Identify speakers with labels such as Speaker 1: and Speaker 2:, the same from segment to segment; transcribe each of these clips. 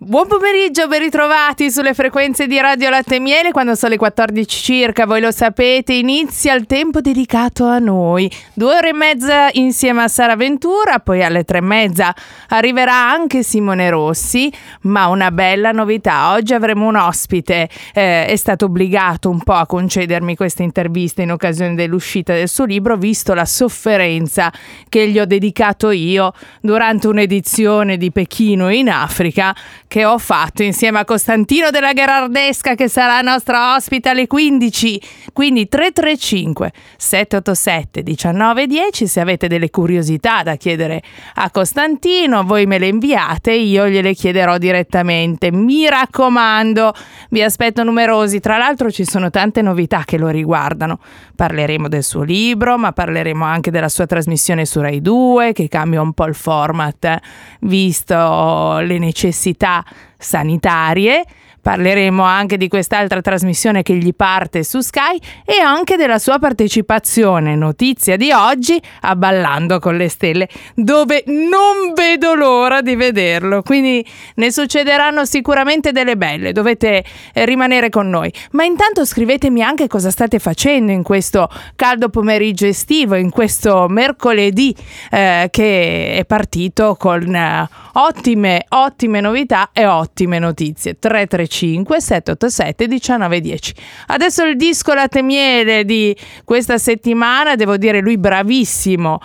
Speaker 1: Buon pomeriggio, ben ritrovati sulle frequenze di Radio Latte e Miele. Quando sono le 14 circa, voi lo sapete, inizia il tempo dedicato a noi. 2 ore e mezza insieme a Sara Ventura, poi alle 3:30 arriverà anche Simone Rossi, ma una bella novità. Oggi avremo un ospite, è stato obbligato un po' a concedermi questa intervista in occasione dell'uscita del suo libro, visto la sofferenza che gli ho dedicato io durante un'edizione di Pechino in Africa che ho fatto insieme a Costantino della Gherardesca, che sarà nostra ospite alle 15. Quindi 335 787 1910, se avete delle curiosità da chiedere a Costantino voi me le inviate e io gliele chiederò direttamente. Mi raccomando, vi aspetto numerosi. Tra l'altro ci sono tante novità che lo riguardano. Parleremo del suo libro, ma parleremo anche della sua trasmissione su Rai 2 che cambia un po' il format visto le necessità sanitarie. Parleremo anche di quest'altra trasmissione che gli parte su Sky e anche della sua partecipazione, notizia di oggi, a Ballando con le Stelle, dove non vedo l'ora di vederlo. Quindi ne succederanno sicuramente delle belle, dovete rimanere con noi. Ma intanto scrivetemi anche cosa state facendo in questo caldo pomeriggio estivo, in questo mercoledì che è partito con ottime novità e ottime notizie. 335 787 1910. Adesso il disco Latte e Miele di questa settimana, devo dire lui bravissimo,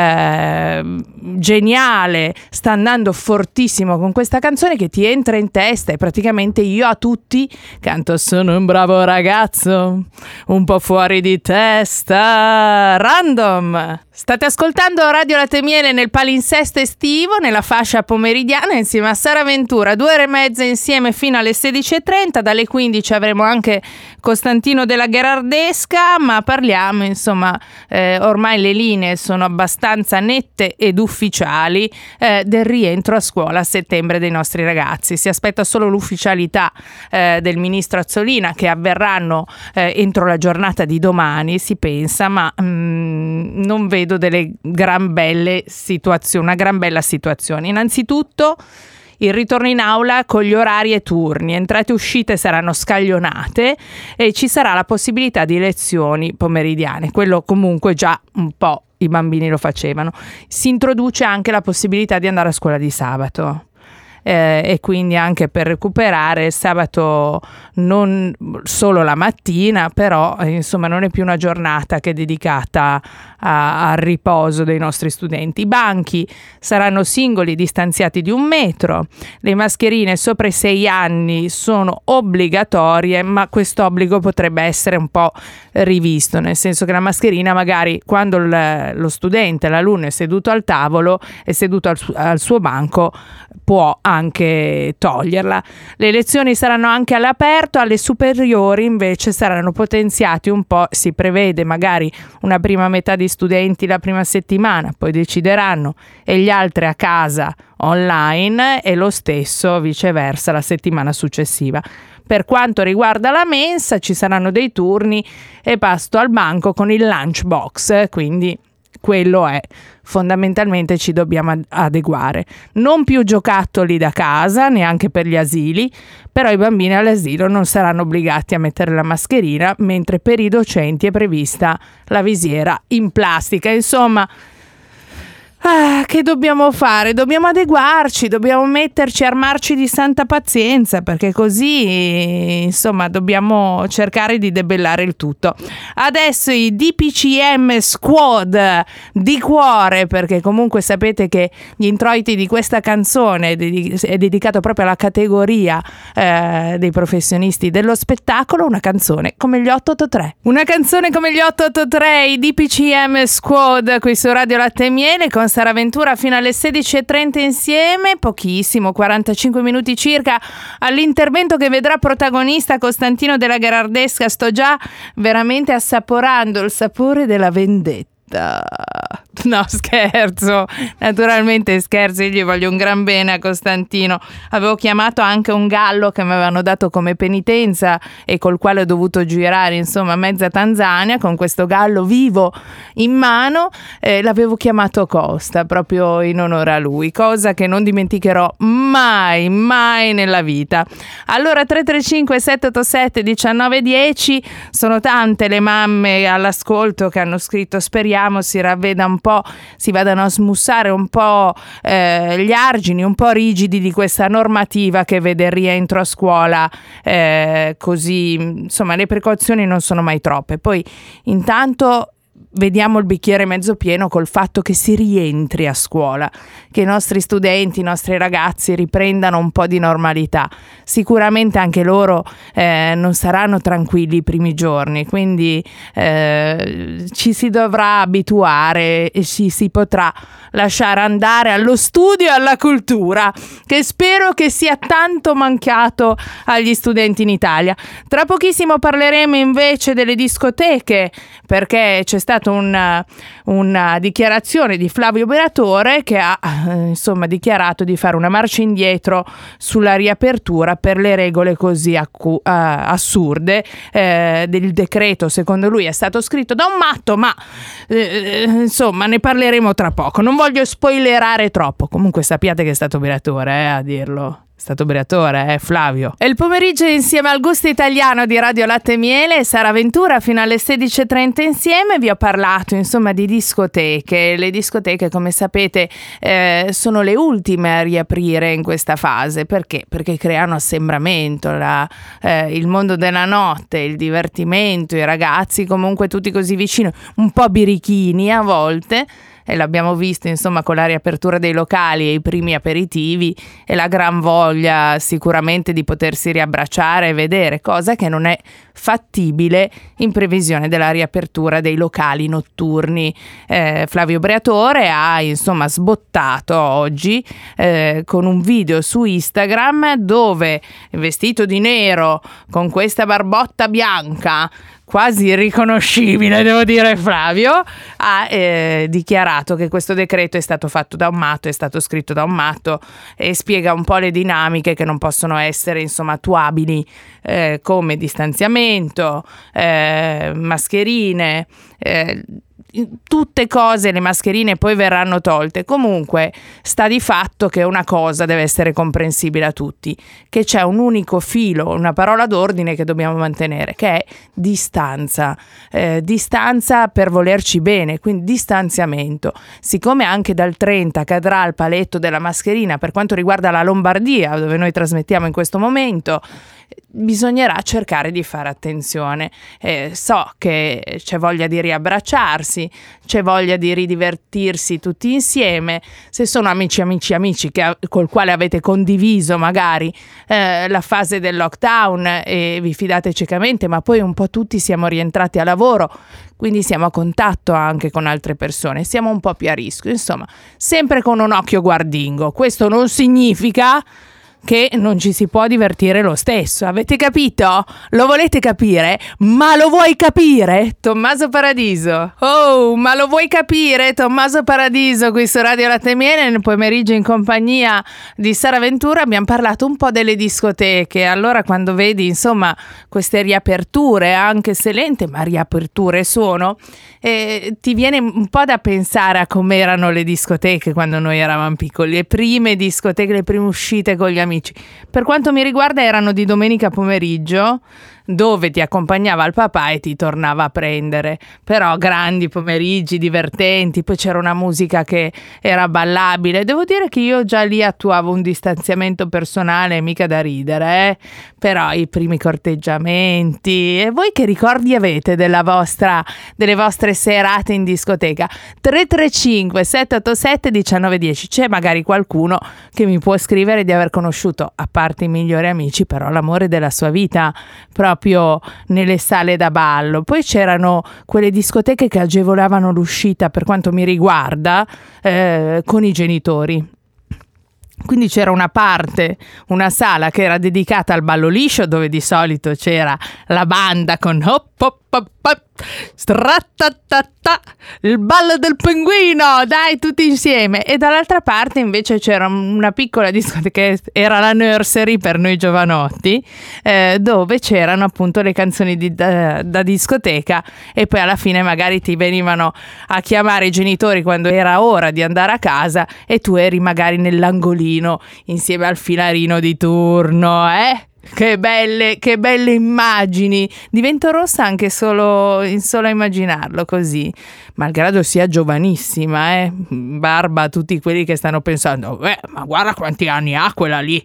Speaker 1: geniale, sta andando fortissimo con questa canzone che ti entra in testa e praticamente io a tutti canto: sono un bravo ragazzo, un po' fuori di testa, random. State ascoltando Radio Latte e Miele nel palinsesto estivo, nella fascia pomeridiana, insieme a Sara Ventura. 2 ore e mezza insieme fino alle 16:30. Dalle 15 avremo anche Costantino della Gherardesca, ma parliamo, insomma, ormai le linee sono abbastanza nette ed ufficiali del rientro a scuola a settembre dei nostri ragazzi. Si aspetta solo l'ufficialità del ministro Azzolina, che avverranno entro la giornata di domani, si pensa, ma non vedo delle una gran bella situazione. Innanzitutto il ritorno in aula con gli orari e turni, entrate e uscite saranno scaglionate e ci sarà la possibilità di lezioni pomeridiane. Quello comunque già un po' i bambini lo facevano. Si introduce anche la possibilità di andare a scuola di sabato. E quindi anche per recuperare il sabato, non solo la mattina, però insomma non è più una giornata che è dedicata al riposo dei nostri studenti. I banchi saranno singoli, distanziati di 1 metro, le mascherine sopra i 6 anni sono obbligatorie, ma questo obbligo potrebbe essere un po' rivisto, nel senso che la mascherina magari quando lo studente, l'alunno è seduto al tavolo, è seduto al suo banco, può anche toglierla. Le lezioni saranno anche all'aperto, alle superiori invece saranno potenziati un po', si prevede magari una prima metà di studenti la prima settimana, poi decideranno, e gli altri a casa online, e lo stesso viceversa la settimana successiva. Per quanto riguarda la mensa ci saranno dei turni e pasto al banco con il lunch box, quindi quello è. Fondamentalmente ci dobbiamo adeguare. Non più giocattoli da casa, neanche per gli asili, però i bambini all'asilo non saranno obbligati a mettere la mascherina, mentre per i docenti è prevista la visiera in plastica. Insomma, che dobbiamo fare? Dobbiamo adeguarci, dobbiamo armarci di santa pazienza, perché così, insomma, dobbiamo cercare di debellare il tutto. Adesso i DPCM Squad di cuore, perché comunque sapete che gli introiti di questa canzone è dedicato proprio alla categoria dei professionisti dello spettacolo. Una canzone come gli 883. Una canzone come gli 883, i DPCM Squad qui su Radio Latte e Miele con Sara Ventura fino alle 16:30 insieme, pochissimo, 45 minuti circa, all'intervento che vedrà protagonista Costantino della Gherardesca. Sto già veramente assaporando il sapore della vendetta. Costa. No, scherzo, naturalmente scherzo, io gli voglio un gran bene a Costantino. Avevo chiamato anche un gallo che mi avevano dato come penitenza e col quale ho dovuto girare insomma mezza Tanzania con questo gallo vivo in mano, l'avevo chiamato Costa proprio in onore a lui, cosa che non dimenticherò mai nella vita. Allora 335 787 1910, sono tante le mamme all'ascolto che hanno scritto: speriamo si ravveda un po', si vadano a smussare un po' gli argini un po' rigidi di questa normativa che vede il rientro a scuola così, insomma le precauzioni non sono mai troppe. Poi intanto vediamo il bicchiere mezzo pieno col fatto che si rientri a scuola, che i nostri studenti, i nostri ragazzi riprendano un po' di normalità. Sicuramente anche loro non saranno tranquilli i primi giorni, quindi ci si dovrà abituare e ci si potrà lasciare andare allo studio e alla cultura, che spero che sia tanto mancato agli studenti in Italia. Tra pochissimo parleremo invece delle discoteche, perché c'è stata una dichiarazione di Flavio Briatore che ha insomma dichiarato di fare una marcia indietro sulla riapertura per le regole così assurde del decreto. Secondo lui è stato scritto da un matto, ma insomma ne parleremo tra poco, non voglio spoilerare troppo. Comunque sappiate che è stato Briatore a dirlo. È stato Briatore, Flavio. E il pomeriggio insieme al Gusto Italiano di Radio Latte e Miele e Sara Ventura fino alle 16:30 insieme. Vi ho parlato insomma di discoteche. Le discoteche, come sapete, sono le ultime a riaprire in questa fase. Perché? Perché creano assembramento, il mondo della notte, il divertimento, i ragazzi comunque tutti così vicini, un po' birichini a volte. E l'abbiamo visto insomma con la riapertura dei locali e i primi aperitivi e la gran voglia sicuramente di potersi riabbracciare e vedere, cosa che non è fattibile in previsione della riapertura dei locali notturni. Flavio Briatore ha insomma sbottato oggi con un video su Instagram dove, vestito di nero con questa barbotta bianca quasi irriconoscibile, devo dire, Flavio ha dichiarato che questo decreto è stato fatto da un matto, è stato scritto da un matto, e spiega un po' le dinamiche che non possono essere insomma attuabili, come distanziamento, mascherine, tutte cose. Le mascherine poi verranno tolte. Comunque sta di fatto che una cosa deve essere comprensibile a tutti, che c'è un unico filo, una parola d'ordine che dobbiamo mantenere, che è distanza, distanza per volerci bene, quindi distanziamento. Siccome anche dal 30 cadrà il paletto della mascherina per quanto riguarda la Lombardia, dove noi trasmettiamo in questo momento, bisognerà cercare di fare attenzione. So che c'è voglia di riabbracciarsi, c'è voglia di ridivertirsi tutti insieme. Se sono amici col quale avete condiviso magari la fase del lockdown e vi fidate ciecamente, ma poi un po' tutti siamo rientrati a lavoro, quindi siamo a contatto anche con altre persone, siamo un po' più a rischio, insomma sempre con un occhio guardingo. Questo non significa che non ci si può divertire lo stesso, avete capito? Lo volete capire? Ma lo vuoi capire? Tommaso Paradiso. Oh, ma lo vuoi capire? Tommaso Paradiso qui su Radio Latte e Miele. Nel pomeriggio in compagnia di Sara Ventura abbiamo parlato un po' delle discoteche. Allora quando vedi insomma queste riaperture, anche se lente, ma riaperture sono, ti viene un po' da pensare a come erano le discoteche quando noi eravamo piccoli, le prime discoteche, le prime uscite con gli amici. Per quanto mi riguarda erano di domenica pomeriggio, dove ti accompagnava il papà e ti tornava a prendere, però grandi pomeriggi divertenti, poi c'era una musica che era ballabile. Devo dire che io già lì attuavo un distanziamento personale mica da ridere, però i primi corteggiamenti. E voi che ricordi avete delle vostre serate in discoteca? 335 787 1910. C'è magari qualcuno che mi può scrivere di aver conosciuto, a parte i migliori amici, però l'amore della sua vita proprio nelle sale da ballo. Poi c'erano quelle discoteche che agevolavano l'uscita, per quanto mi riguarda, con i genitori. Quindi c'era una sala che era dedicata al ballo liscio, dove di solito c'era la banda con hop hop Strattatata, il ballo del pinguino, dai, tutti insieme. E dall'altra parte invece c'era una piccola discoteca che era la nursery per noi giovanotti, dove c'erano appunto le canzoni da discoteca, e poi alla fine magari ti venivano a chiamare i genitori quando era ora di andare a casa e tu eri magari nell'angolino insieme al filarino di turno, Che belle immagini. Divento rossa anche solo a immaginarlo così, malgrado sia giovanissima, barba a tutti quelli che stanno pensando ma guarda quanti anni ha quella lì.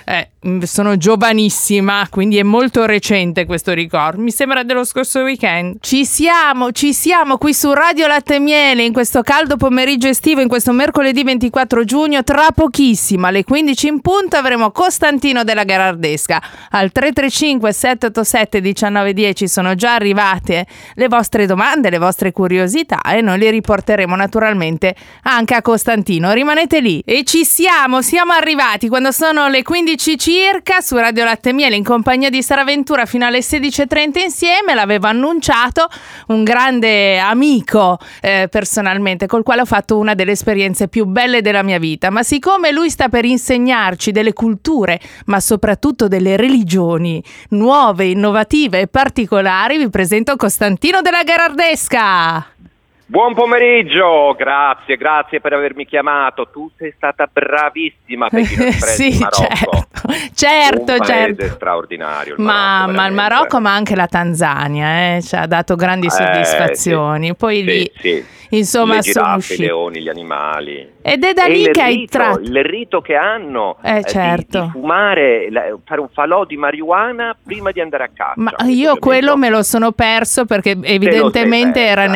Speaker 1: Sono giovanissima, quindi è molto recente questo ricordo, mi sembra dello scorso weekend. Ci siamo qui su Radio Latte e Miele in questo caldo pomeriggio estivo, in questo mercoledì 24 giugno. Tra pochissimo alle 15 in punto avremo Costantino della Gherardesca. Al 335 787 1910 sono già arrivate le vostre domande, le vostre curiosità, e noi le riporteremo naturalmente anche a Costantino. Rimanete lì. E siamo arrivati quando sono le 15 circa su Radio Latte e Miele in compagnia di Sara Ventura fino alle 16:30 insieme. L'avevo annunciato, un grande amico personalmente, col quale ho fatto una delle esperienze più belle della mia vita, ma siccome lui sta per insegnarci delle culture, ma soprattutto delle religioni nuove, innovative e particolari, vi presento Costantino della Gherardesca.
Speaker 2: Buon pomeriggio, grazie per avermi chiamato. Tu sei stata bravissima per il
Speaker 1: sì,
Speaker 2: Marocco.
Speaker 1: Certo.
Speaker 2: Un paese straordinario. Il
Speaker 1: Marocco, ma anche la Tanzania, ci ha dato grandi soddisfazioni. Poi lì, insomma,
Speaker 2: le
Speaker 1: sono
Speaker 2: giraffe,
Speaker 1: usciti
Speaker 2: i leoni, gli animali.
Speaker 1: Ed è da lì che hai tratto
Speaker 2: il rito che hanno
Speaker 1: certo.
Speaker 2: di fumare, fare un falò di marijuana prima di andare a caccia.
Speaker 1: Ma io quello me lo sono perso, perché evidentemente era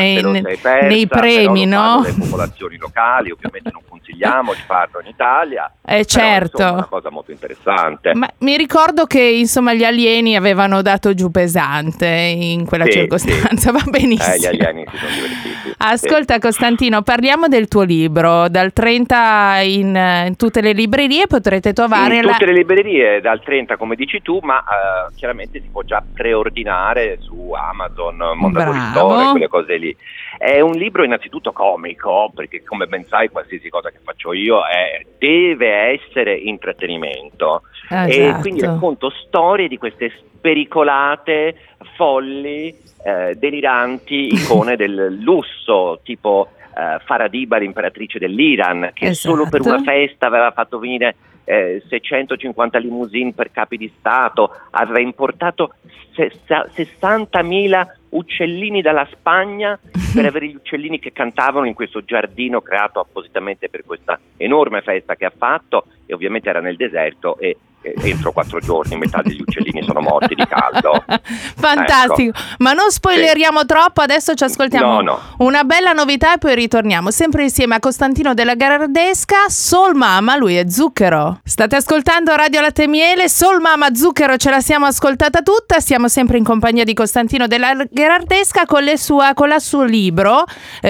Speaker 1: nei premi, no?
Speaker 2: Le popolazioni locali, ovviamente non consigliamo di farlo in Italia.
Speaker 1: Certo.
Speaker 2: Però, insomma, è una cosa molto interessante.
Speaker 1: Ma mi ricordo che insomma gli alieni avevano dato giù pesante in quella circostanza. Va benissimo.
Speaker 2: Gli alieni si sono divertiti.
Speaker 1: Ascolta Costantino, parliamo del tuo libro. Dal 30 in tutte le librerie potrete trovare
Speaker 2: in tutte le librerie dal 30, come dici tu, ma chiaramente si può già preordinare su Amazon, Mondadori Store, quelle cose lì. È un libro innanzitutto comico, perché come ben sai qualsiasi cosa che faccio io deve essere intrattenimento. E quindi racconto storie di queste spericolate, folli, deliranti icone del lusso, tipo Faradiba, l'imperatrice dell'Iran, che solo per una festa aveva fatto venire 650 limousine per capi di Stato, aveva importato 60.000 uccellini dalla Spagna per avere gli uccellini che cantavano in questo giardino creato appositamente per questa enorme festa che ha fatto, e ovviamente era nel deserto e entro 4 giorni metà degli uccellini sono morti di caldo.
Speaker 1: Fantastico, ecco. Ma non spoileriamo troppo, adesso ci ascoltiamo una bella novità e poi ritorniamo sempre insieme a Costantino della Gherardesca. Soul Mama, lui è Zucchero. State ascoltando Radio Latte e Miele, Soul Mama Zucchero, ce la siamo ascoltata tutta. Siamo sempre in compagnia di Costantino della Gherardesca con il suo libro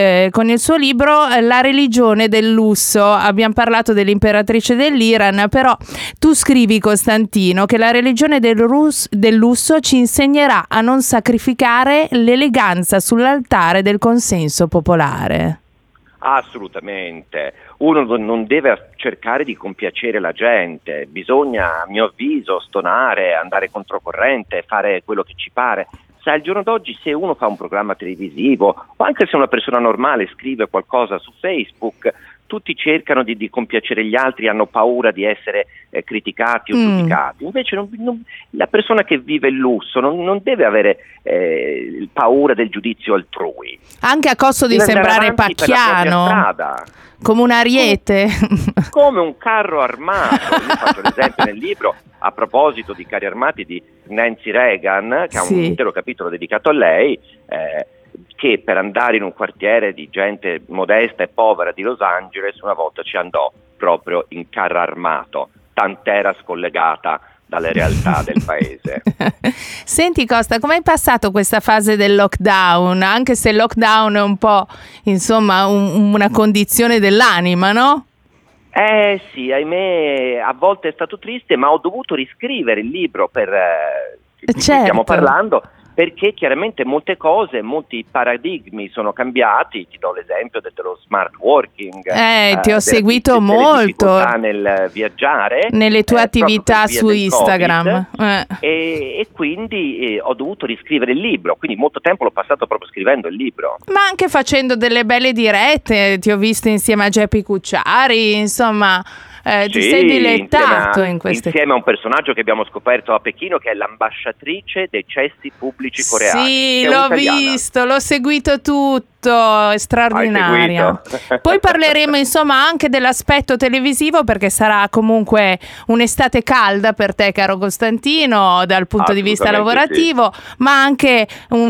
Speaker 1: La religione del lusso. Abbiamo parlato dell'imperatrice dell'Iran, però tu scrivi, Costantino, che la religione del lusso ci insegnerà a non sacrificare l'eleganza sull'altare del consenso popolare.
Speaker 2: Assolutamente, uno non deve cercare di compiacere la gente, bisogna, a mio avviso, stonare, andare controcorrente, fare quello che ci pare. Sai, al giorno d'oggi, se uno fa un programma televisivo o anche se una persona normale scrive qualcosa su Facebook, tutti cercano di compiacere gli altri, hanno paura di essere criticati o giudicati. Invece la persona che vive il lusso non deve avere paura del giudizio altrui.
Speaker 1: Anche a costo di sembrare pacchiano, come un ariete.
Speaker 2: Come un carro armato. Io faccio l'esempio nel libro, a proposito di carri armati, di Nancy Reagan, che ha un intero capitolo dedicato a lei, che per andare in un quartiere di gente modesta e povera di Los Angeles una volta ci andò proprio in carro armato, tant'era scollegata dalle realtà del paese.
Speaker 1: Senti Costa, come hai passato questa fase del lockdown? Anche se il lockdown è un po', insomma, una condizione dell'anima, no?
Speaker 2: Sì, ahimè, a volte è stato triste, ma ho dovuto riscrivere il libro di cui stiamo parlando, perché chiaramente molte cose, molti paradigmi sono cambiati. Ti do l'esempio dello smart working,
Speaker 1: ti ho seguito molto
Speaker 2: nel viaggiare,
Speaker 1: nelle tue attività su Instagram,
Speaker 2: e quindi ho dovuto riscrivere il libro, quindi molto tempo l'ho passato proprio scrivendo il libro,
Speaker 1: ma anche facendo delle belle dirette. Ti ho visto insieme a Geppi Cucciari, insomma. Ti sei dilettato
Speaker 2: insieme a un personaggio che abbiamo scoperto a Pechino, che è l'ambasciatrice dei cessi pubblici coreani.
Speaker 1: Sì, l'ho visto, l'ho seguito tutto, è straordinaria. Poi parleremo insomma anche dell'aspetto televisivo, perché sarà comunque un'estate calda per te, caro Costantino, dal punto di vista lavorativo, sì, ma anche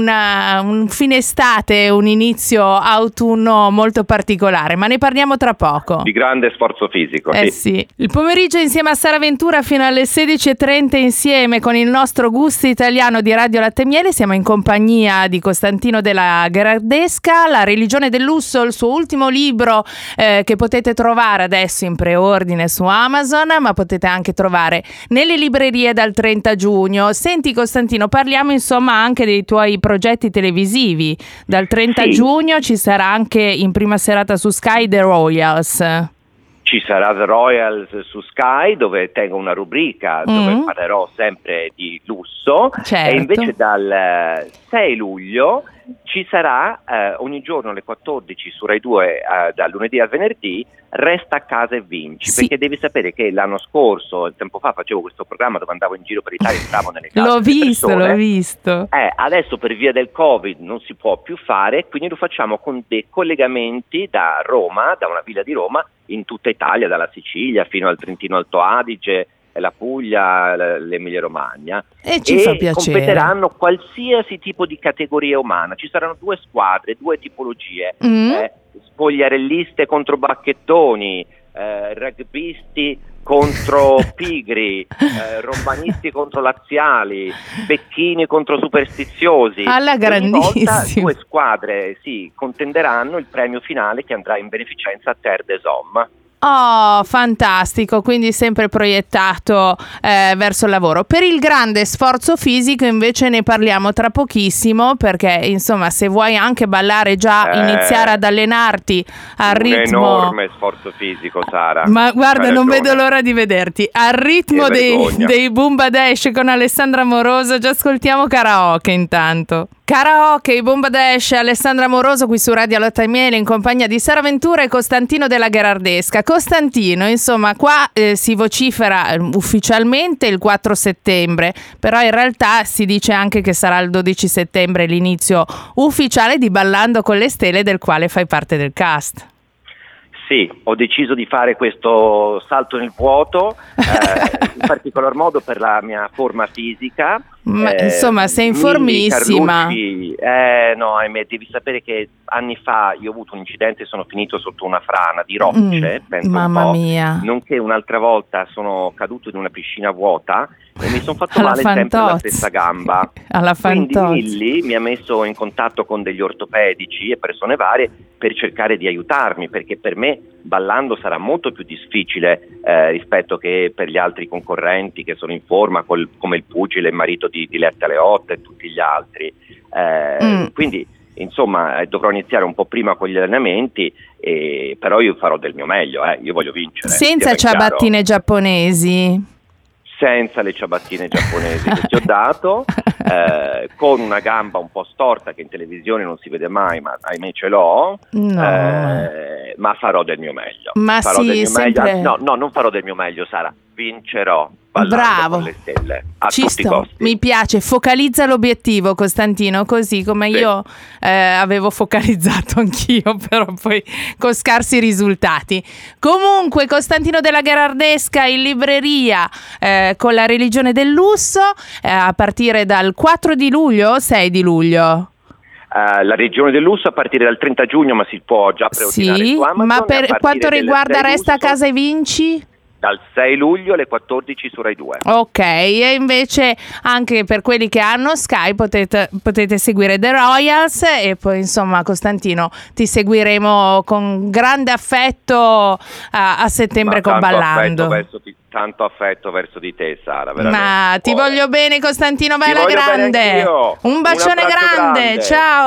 Speaker 1: un fine estate, un inizio autunno molto particolare, ma ne parliamo tra poco.
Speaker 2: Di grande sforzo fisico.
Speaker 1: Sì. Il pomeriggio insieme a Sara Ventura fino alle 16:30 insieme con il nostro gusto italiano di Radio Latte e Miele. Siamo in compagnia di Costantino della Gherardesca, La religione del lusso, il suo ultimo libro che potete trovare adesso in preordine su Amazon, ma potete anche trovare nelle librerie dal 30 giugno. Senti Costantino, parliamo insomma anche dei tuoi progetti televisivi. Dal 30 giugno ci sarà anche in prima serata su Sky The Royals.
Speaker 2: Ci sarà The Royals su Sky, dove tengo una rubrica dove parlerò sempre di lusso,
Speaker 1: certo.
Speaker 2: E invece dal 6 luglio ci sarà ogni giorno alle 14 su Rai 2, dal lunedì al venerdì, Resta a casa e vinci, sì, perché devi sapere che l'anno scorso, tempo fa, facevo questo programma dove andavo in giro per l'Italia e stavo nelle case.
Speaker 1: L'ho visto.
Speaker 2: Adesso per via del Covid non si può più fare, quindi lo facciamo con dei collegamenti da Roma, da una villa di Roma, in tutta Italia, dalla Sicilia fino al Trentino Alto Adige, la Puglia, l'Emilia Romagna,
Speaker 1: e ci fa piacere.
Speaker 2: Competeranno qualsiasi tipo di categoria umana. Ci saranno 2 squadre, 2 tipologie, spogliarelliste contro bacchettoni, rugbisti contro pigri, rombanisti contro laziali, becchini contro superstiziosi.
Speaker 1: Alla grandissima.
Speaker 2: 2 squadre contenderanno il premio finale, che andrà in beneficenza a Terre des Hommes.
Speaker 1: Oh, fantastico, quindi sempre proiettato verso il lavoro. Per il grande sforzo fisico invece ne parliamo tra pochissimo, perché insomma se vuoi anche ballare già, iniziare ad allenarti al ritmo...
Speaker 2: Un enorme sforzo fisico, Sara.
Speaker 1: Ma guarda, non vedo l'ora di vederti al ritmo dei Boomba Dash con Alessandra Moroso. Già ascoltiamo karaoke intanto. Karaoke, i Boomba Dash, Alessandra Moroso qui su Radio Latte e Miele in compagnia di Sara Ventura e Costantino della Gherardesca. Costantino, insomma, qua si vocifera ufficialmente il 4 settembre, però in realtà si dice anche che sarà il 12 settembre l'inizio ufficiale di Ballando con le Stelle, del quale fai parte del cast.
Speaker 2: Sì, ho deciso di fare questo salto nel vuoto, in particolar modo per la mia forma fisica.
Speaker 1: Ma insomma, sei in formissima.
Speaker 2: No, ahimè, devi sapere che anni fa io ho avuto un incidente e sono finito sotto una frana di rocce, penso
Speaker 1: mamma
Speaker 2: un po',
Speaker 1: mia.
Speaker 2: nonché un'altra volta sono caduto in una piscina vuota e mi sono fatto male sempre alla stessa gamba. Quindi Milly mi ha messo in contatto con degli ortopedici e persone varie per cercare di aiutarmi, perché per me ballando sarà molto più difficile rispetto che per gli altri concorrenti che sono in forma, come il pugile, il marito di Diletta Leotta e tutti gli altri. Quindi insomma dovrò iniziare un po' prima con gli allenamenti, però io farò del mio meglio, io voglio vincere.
Speaker 1: Senza ciabattine giapponesi?
Speaker 2: Senza le ciabattine giapponesi che ti ho dato, con una gamba un po' storta che in televisione non si vede mai, ma ahimè ce l'ho, ma farò del mio meglio.
Speaker 1: Ma farò del mio meglio.
Speaker 2: No, non farò del mio meglio, Sara, vincerò.
Speaker 1: Bravo,
Speaker 2: con le stelle, a tutti i costi.
Speaker 1: Mi piace, focalizza l'obiettivo, Costantino, così come io avevo focalizzato anch'io, però poi con scarsi risultati. Comunque Costantino della Gherardesca in libreria con La religione del lusso a partire dal 4 di luglio o 6 di luglio?
Speaker 2: La regione del lusso a partire dal 30 giugno, ma si può già preordinare su Amazon.
Speaker 1: Ma per quanto riguarda Resta a casa e vinci?
Speaker 2: Dal 6 luglio alle 14 su Rai 2.
Speaker 1: Ok, e invece anche per quelli che hanno Sky potete seguire The Royals, e poi insomma Costantino ti seguiremo con grande affetto a settembre con Ballando.
Speaker 2: tanto affetto verso di te, Sara, veramente.
Speaker 1: Ma ti voglio bene, Costantino, vai alla grande. Un bacione grande.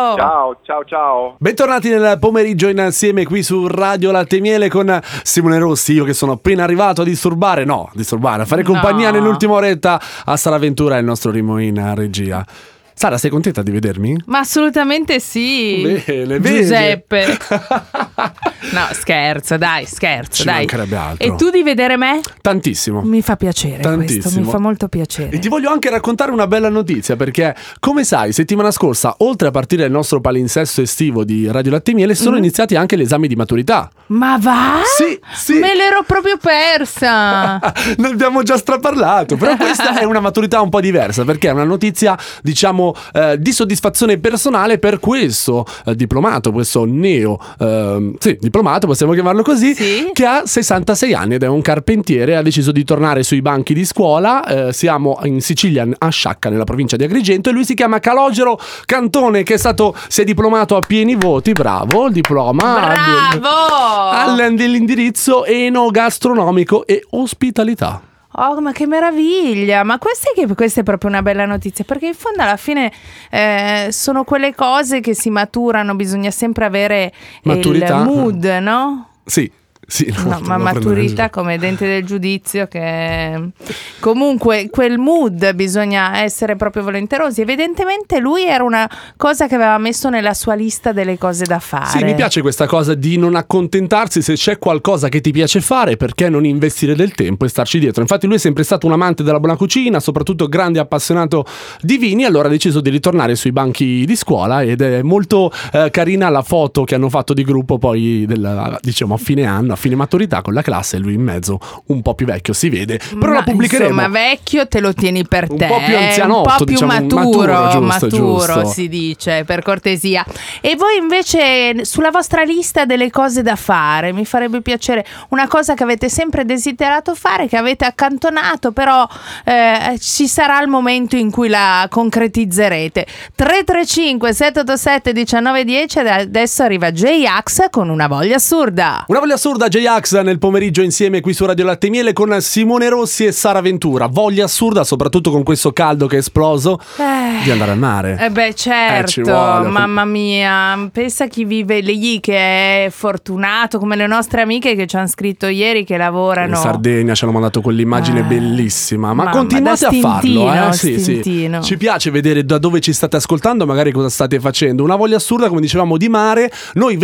Speaker 2: Ciao.
Speaker 3: Bentornati nel pomeriggio insieme qui su Radio Latte e Miele con Simone Rossi, io che sono appena arrivato a a fare compagnia nell'ultima oretta a Sara Ventura e il nostro Rimo in regia. Sara, sei contenta di vedermi?
Speaker 1: Ma assolutamente sì.
Speaker 3: Bene,
Speaker 1: Giuseppe. No, scherzo, dai.
Speaker 3: Ci mancherebbe altro.
Speaker 1: E tu di vedere me?
Speaker 3: Tantissimo.
Speaker 1: Mi fa piacere questo, mi fa molto piacere.
Speaker 3: E ti voglio anche raccontare una bella notizia, perché come sai, settimana scorsa, oltre a partire dal nostro palinsesto estivo di Radio Latte e Miele, sono iniziati anche gli esami di maturità.
Speaker 1: Ma va?
Speaker 3: Sì.
Speaker 1: Me l'ero proprio persa.
Speaker 3: Ne abbiamo già straparlato, però questa è una maturità un po' diversa, perché è una notizia, diciamo, di soddisfazione personale per questo diplomato, questo diplomato, possiamo chiamarlo così,
Speaker 1: sì?
Speaker 3: Che ha 66 anni ed è un carpentiere, ha deciso di tornare sui banchi di scuola. Siamo in Sicilia, a Sciacca, nella provincia di Agrigento, e lui si chiama Calogero Cantone, che si è diplomato a pieni voti. Bravo, il diploma.
Speaker 1: Bravo!
Speaker 3: Dell'indirizzo enogastronomico e ospitalità.
Speaker 1: Oh, ma che meraviglia! Ma questa è proprio una bella notizia, perché in fondo alla fine sono quelle cose che si maturano, bisogna sempre avere
Speaker 3: maturità.
Speaker 1: Il mood, no?
Speaker 3: Sì,
Speaker 1: no, ma maturità come dente del giudizio, che comunque quel mood bisogna essere proprio volenterosi. Evidentemente lui era una cosa che aveva messo nella sua lista delle cose da fare.
Speaker 3: Sì, mi piace questa cosa di non accontentarsi. Se c'è qualcosa che ti piace fare, perché non investire del tempo e starci dietro? Infatti lui è sempre stato un amante della buona cucina, soprattutto grande appassionato di vini, allora ha deciso di ritornare sui banchi di scuola, ed è molto carina la foto che hanno fatto di gruppo poi a fine anno, a fine maturità, con la classe, lui in mezzo un po' più vecchio, si vede, però la pubblicheremo.
Speaker 1: Insomma, vecchio te lo tieni per te,
Speaker 3: un po' più anzianotto,
Speaker 1: un po' più maturo,
Speaker 3: giusto.
Speaker 1: Si dice, per cortesia. E voi invece sulla vostra lista delle cose da fare, mi farebbe piacere una cosa che avete sempre desiderato fare, che avete accantonato, però ci sarà il momento in cui la concretizzerete. 335 787 1910. Adesso arriva J-Ax con Una voglia assurda.
Speaker 3: J-Ax nel pomeriggio insieme qui su Radio Latte e Miele con Simone Rossi e Sara Ventura. Voglia assurda, soprattutto con questo caldo che è esploso, di andare al mare.
Speaker 1: Certo, mamma mia, pensa chi vive lì, che è fortunato, come le nostre amiche che ci hanno scritto ieri che lavorano
Speaker 3: in Sardegna, ci hanno mandato quell'immagine bellissima. Ma continuate a farlo, sì. Ci piace vedere da dove ci state ascoltando, magari cosa state facendo. Una voglia assurda, come dicevamo, di mare. Noi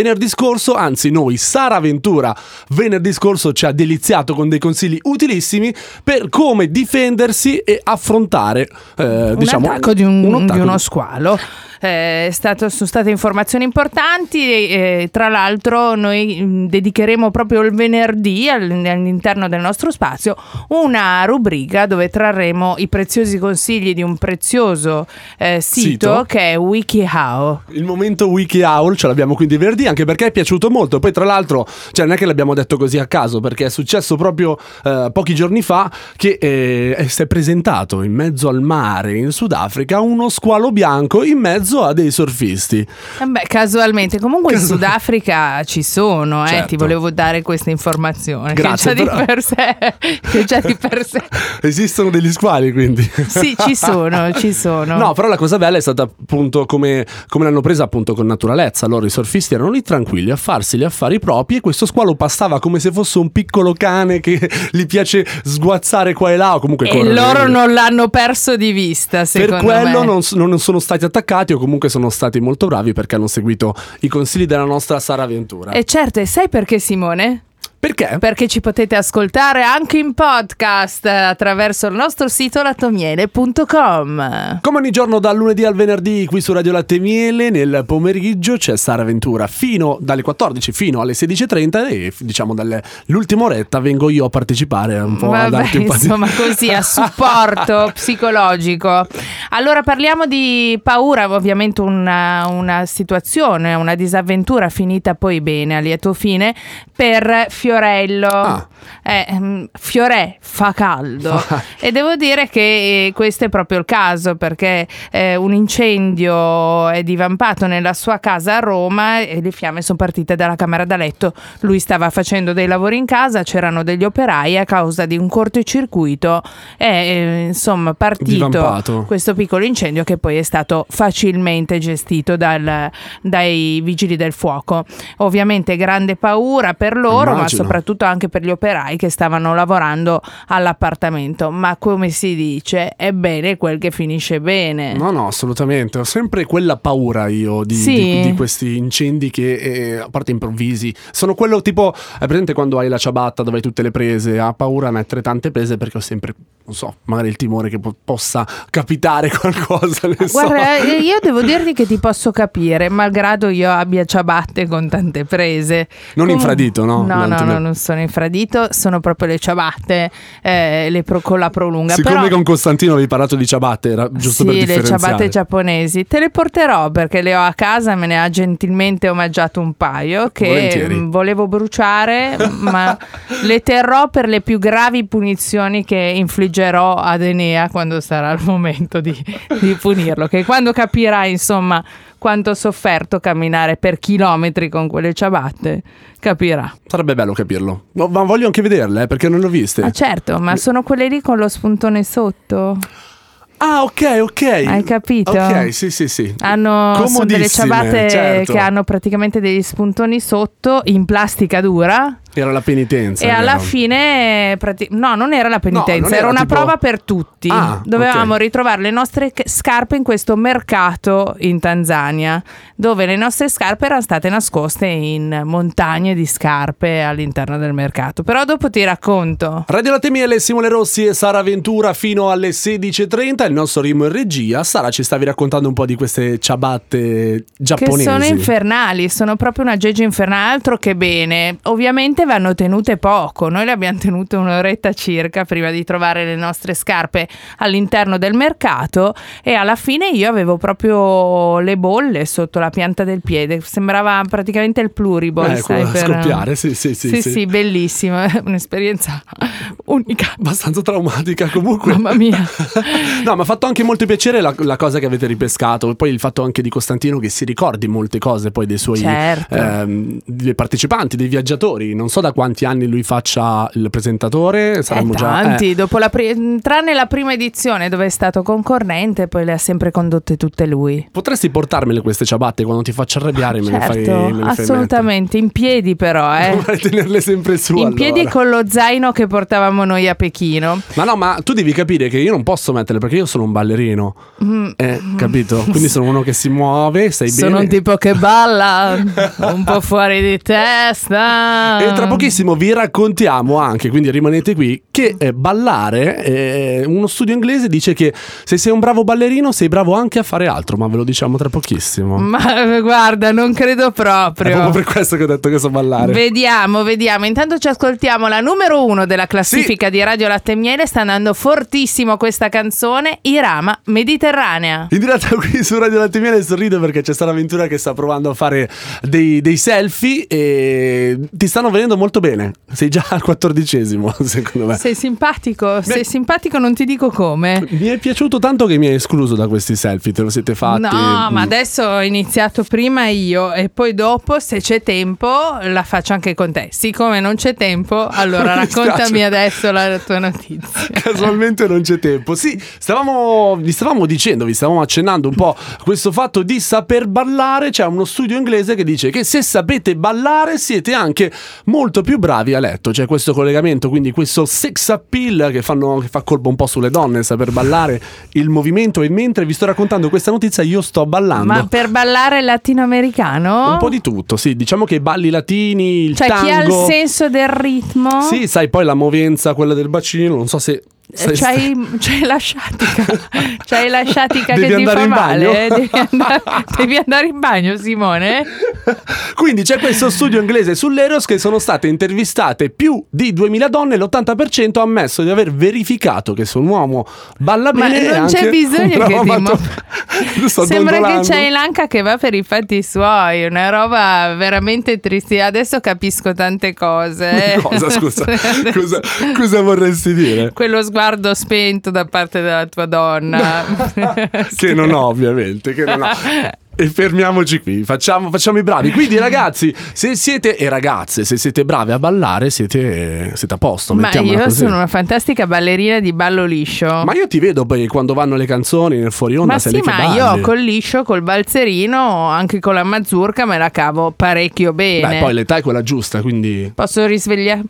Speaker 3: Sara Ventura venerdì scorso ci ha deliziato con dei consigli utilissimi per come difendersi e affrontare
Speaker 1: attacco di uno squalo. Sono state informazioni importanti, tra l'altro noi dedicheremo proprio il venerdì all'interno del nostro spazio una rubrica dove trarremo i preziosi consigli di un prezioso sito che è WikiHow.
Speaker 3: Il momento WikiHow ce l'abbiamo quindi venerdì, anche perché è piaciuto molto. Poi tra l'altro non è che l'abbiamo detto così a caso, perché è successo proprio pochi giorni fa che si è presentato in mezzo al mare in Sudafrica uno squalo bianco in mezzo a dei surfisti.
Speaker 1: Casualmente. Comunque in Sudafrica ci sono,
Speaker 3: certo.
Speaker 1: Ti volevo dare questa informazione.
Speaker 3: Grazie,
Speaker 1: che già di per sé
Speaker 3: esistono degli squali, quindi.
Speaker 1: Sì, ci sono.
Speaker 3: No, però la cosa bella è stata appunto come l'hanno presa appunto con naturalezza. Loro i surfisti erano lì tranquilli a farsi gli affari propri, e questo squalo passava come se fosse un piccolo cane che gli piace sguazzare qua e là, o comunque correre.
Speaker 1: E loro non l'hanno perso di vista, secondo me.
Speaker 3: Per quello non sono stati attaccati, o comunque sono stati molto bravi perché hanno seguito i consigli della nostra Sara Ventura.
Speaker 1: E certo, e sai perché, Simone?
Speaker 3: Perché?
Speaker 1: Perché ci potete ascoltare anche in podcast attraverso il nostro sito lattomiele.com.
Speaker 3: Come ogni giorno dal lunedì al venerdì qui su Radio Latte e Miele, nel pomeriggio c'è Sara Ventura dalle 14 fino alle 16:30, e dall'ultima oretta vengo io a partecipare un po'.
Speaker 1: Insomma, così a supporto psicologico. Allora parliamo di paura, ovviamente una situazione, una disavventura finita poi bene, a lieto fine, per Fiorello. Fiorè fa caldo. E devo dire che questo è proprio il caso, perché un incendio è divampato nella sua casa a Roma e le fiamme sono partite dalla camera da letto. Lui stava facendo dei lavori in casa, c'erano degli operai, a causa di un cortocircuito è insomma partito
Speaker 3: divampato
Speaker 1: questo piccolo incendio, che poi è stato facilmente gestito dai vigili del fuoco. Ovviamente grande paura per loro, ma soprattutto anche per gli operai che stavano lavorando all'appartamento. Ma come si dice, è bene quel che finisce bene.
Speaker 3: No, assolutamente. Ho sempre quella paura io di questi incendi che, a parte improvvisi, sono quello tipo, è presente quando hai la ciabatta dove hai tutte le prese? Ha paura a mettere tante prese perché ho sempre, non so, magari il timore che possa capitare qualcosa.
Speaker 1: Guarda, io devo dirti che ti posso capire, malgrado io abbia ciabatte con tante prese.
Speaker 3: Non infradito, no?
Speaker 1: No, non sono infradito, sono proprio le ciabatte con la prolunga.
Speaker 3: Siccome con Costantino avevi parlato di ciabatte, era giusto per differenziare.
Speaker 1: Sì, le ciabatte giapponesi. Te le porterò perché le ho a casa, me ne ha gentilmente omaggiato un paio che
Speaker 3: volentieri.
Speaker 1: Volevo bruciare, ma le terrò per le più gravi punizioni che infliggerò ad Enea quando sarà il momento di punirlo, che quando capirà insomma quanto ho sofferto camminare per chilometri con quelle ciabatte, capirà.
Speaker 3: Sarebbe bello capirlo, ma voglio anche vederle perché non le ho viste.
Speaker 1: Ah certo, ma sono quelle lì con lo spuntone sotto.
Speaker 3: Ah, ok.
Speaker 1: Hai capito?
Speaker 3: Ok, sì.
Speaker 1: Sono delle ciabatte, certo, che hanno praticamente degli spuntoni sotto in plastica dura.
Speaker 3: Era la penitenza.
Speaker 1: E alla fine no, non era la penitenza, era una prova per tutti. Dovevamo ritrovare le nostre scarpe in questo mercato in Tanzania, dove le nostre scarpe erano state nascoste in montagne di scarpe all'interno del mercato. Però dopo ti racconto.
Speaker 3: Radio Latte Miele, Simone Rossi e Sara Ventura fino alle 16:30. Il nostro Rimo in regia. Sara, ci stavi raccontando un po' di queste ciabatte giapponesi.
Speaker 1: Che sono infernali, sono proprio una geggia infernale, altro che bene. Ovviamente vanno tenute poco, noi le abbiamo tenute un'oretta circa prima di trovare le nostre scarpe all'interno del mercato, e alla fine io avevo proprio le bolle sotto la pianta del piede, sembrava praticamente il pluriball, sai, per
Speaker 3: scoppiare. Sì,
Speaker 1: bellissimo, un'esperienza unica,
Speaker 3: abbastanza traumatica comunque.
Speaker 1: Mamma mia.
Speaker 3: No, mi ha fatto anche molto piacere la cosa che avete ripescato, poi il fatto anche di Costantino che si ricordi molte cose poi dei suoi dei partecipanti, dei viaggiatori. Non so da quanti anni lui faccia il presentatore, saremmo
Speaker 1: tanti, dopo tranne la prima edizione dove è stato concorrente, poi le ha sempre condotte tutte lui.
Speaker 3: Potresti portarmele queste ciabatte quando ti faccio arrabbiare?
Speaker 1: Certo, assolutamente, in piedi però
Speaker 3: vorrei tenerle sempre su
Speaker 1: in piedi con lo zaino che portavamo noi a Pechino.
Speaker 3: Ma tu devi capire che io non posso metterle perché io sono un ballerino, capito? Quindi sono uno che si muove, stai bene.
Speaker 1: Sono un tipo che balla un po' fuori di testa.
Speaker 3: E tra pochissimo vi raccontiamo anche, quindi rimanete qui, che ballare, uno studio inglese dice che se sei un bravo ballerino sei bravo anche a fare altro, ma ve lo diciamo tra pochissimo.
Speaker 1: Ma guarda, non credo proprio.
Speaker 3: È proprio per questo che ho detto che so ballare.
Speaker 1: Vediamo. Intanto ci ascoltiamo la numero 1 della classifica di Radio Latte Miele. Sta andando fortissimo questa canzone, Irama Mediterranea.
Speaker 3: In diretta qui su Radio Latte Miele sorrido perché c'è Sara Ventura che sta provando a fare dei selfie e ti stanno venendo molto bene. Sei già al 14esimo, secondo me.
Speaker 1: Sei simpatico, non ti dico come.
Speaker 3: Mi è piaciuto tanto che mi hai escluso da questi selfie, te lo siete fatti?
Speaker 1: No, ma adesso ho iniziato prima io e poi dopo, se c'è tempo, la faccio anche con te. Siccome non c'è tempo, allora raccontami adesso la tua notizia.
Speaker 3: Casualmente non c'è tempo. Sì, vi stavamo accennando un po' questo fatto di saper ballare. C'è uno studio inglese che dice che se sapete ballare siete anche molto più bravi a letto. C'è questo collegamento, quindi questo sex appeal che fa colpo un po' sulle donne, saper ballare, il movimento. E mentre vi sto raccontando questa notizia io sto ballando.
Speaker 1: Ma per ballare latinoamericano?
Speaker 3: Un po' di tutto, sì, diciamo che i balli latini, il tango.
Speaker 1: Chi ha il senso del ritmo?
Speaker 3: Sì, sai, poi la movenza, quella del bacino, non so se...
Speaker 1: C'hai la sciatica. C'hai la sciatica che ti fa male. Devi andare in bagno, Simone.
Speaker 3: Quindi c'è questo studio inglese sull'Eros che sono state intervistate più di 2000 donne, l'80% ha ammesso di aver verificato che se un uomo balla bene.
Speaker 1: Ma non c'è bisogno che Sembra
Speaker 3: dondolando.
Speaker 1: che c'è l'anca che va per i fatti suoi, una roba veramente triste. Adesso capisco tante cose.
Speaker 3: Cosa, scusa? Cosa vorresti dire?
Speaker 1: Quello sguardo spento da parte della tua donna.
Speaker 3: Che non ho, ovviamente, che non ho. E fermiamoci qui, facciamo i bravi. Quindi ragazzi, se siete e ragazze, se siete bravi a ballare, siete a posto.
Speaker 1: Ma io
Speaker 3: così.
Speaker 1: sono una fantastica ballerina di ballo liscio.
Speaker 3: Ma io ti vedo poi quando vanno le canzoni nel fuori onda.
Speaker 1: Ma
Speaker 3: sei
Speaker 1: sì,
Speaker 3: lì che
Speaker 1: ma
Speaker 3: balli.
Speaker 1: io col liscio, col balzerino, anche con la mazurka me la cavo parecchio bene.
Speaker 3: Beh, poi l'età è quella giusta, quindi
Speaker 1: Posso risvegliare?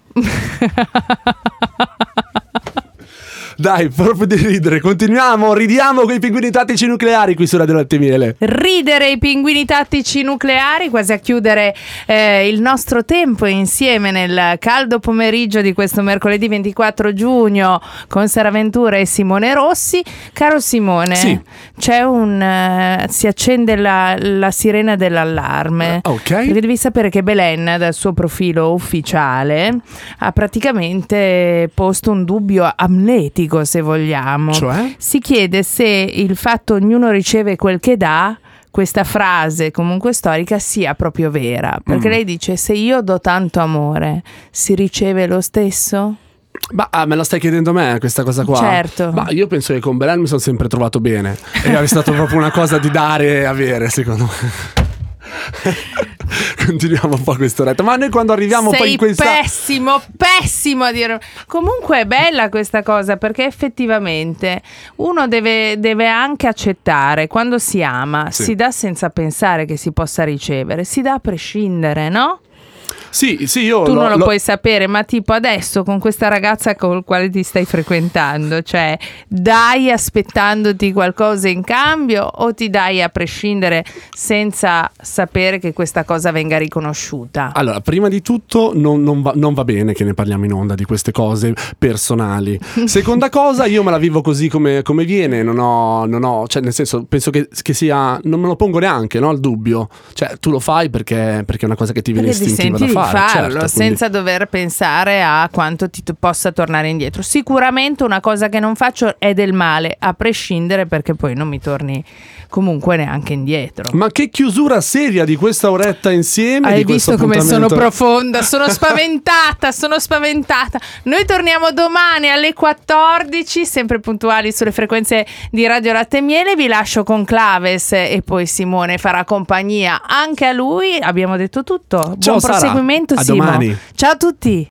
Speaker 3: dai, proprio di ridere. Continuiamo, ridiamo con i pinguini tattici nucleari qui su Radio Latte Miele.
Speaker 1: Ridere i pinguini tattici nucleari, quasi a chiudere il nostro tempo insieme nel caldo pomeriggio di questo mercoledì 24 giugno con Sara Ventura e Simone Rossi. Caro Simone,
Speaker 3: sì.
Speaker 1: c'è si accende la sirena dell'allarme.
Speaker 3: Ok.
Speaker 1: Perché devi sapere che Belen dal suo profilo ufficiale ha praticamente posto un dubbio amletico, se vogliamo.
Speaker 3: Cioè?
Speaker 1: Si chiede se il fatto ognuno riceve quel che dà, questa frase comunque storica, sia proprio vera. Perché lei dice: se io do tanto amore, si riceve lo stesso?
Speaker 3: Ma me lo stai chiedendo a me questa cosa qua?
Speaker 1: Certo.
Speaker 3: Ma io penso che con Belen mi sono sempre trovato bene. E è stato proprio una cosa di dare e avere, secondo me. Continuiamo un po' questo retto. Ma noi quando arriviamo poi in questa...
Speaker 1: pessimo a dire. Comunque è bella questa cosa, perché effettivamente uno deve anche accettare. Quando si ama,
Speaker 3: sì,
Speaker 1: si dà senza pensare che si possa ricevere, si dà a prescindere, no?
Speaker 3: Sì, io
Speaker 1: tu non lo puoi sapere, ma tipo adesso con questa ragazza con la quale ti stai frequentando, cioè dai aspettandoti qualcosa in cambio o ti dai a prescindere senza sapere che questa cosa venga riconosciuta?
Speaker 3: Allora, prima di tutto non va bene che ne parliamo in onda di queste cose personali. Seconda cosa, io me la vivo così come viene, non ho, cioè nel senso, penso che sia, non me lo pongo neanche, no, il dubbio. Cioè tu lo fai perché è una cosa che ti viene istintiva da fare.
Speaker 1: Farlo,
Speaker 3: certo,
Speaker 1: senza dover pensare a quanto ti possa tornare indietro. Sicuramente una cosa che non faccio è del male, a prescindere, perché poi non mi torni comunque neanche indietro.
Speaker 3: Ma che chiusura seria di questa oretta insieme.
Speaker 1: Hai
Speaker 3: di
Speaker 1: visto come sono profonda? Sono spaventata. Noi torniamo domani alle 14, sempre puntuali sulle frequenze di Radio Latte Miele. Vi lascio con Claves e poi Simone farà compagnia anche a lui. Abbiamo detto tutto.
Speaker 3: Ciao,
Speaker 1: Buon proseguimento,
Speaker 3: Sara. A
Speaker 1: Simo.
Speaker 3: domani.
Speaker 1: Ciao a tutti.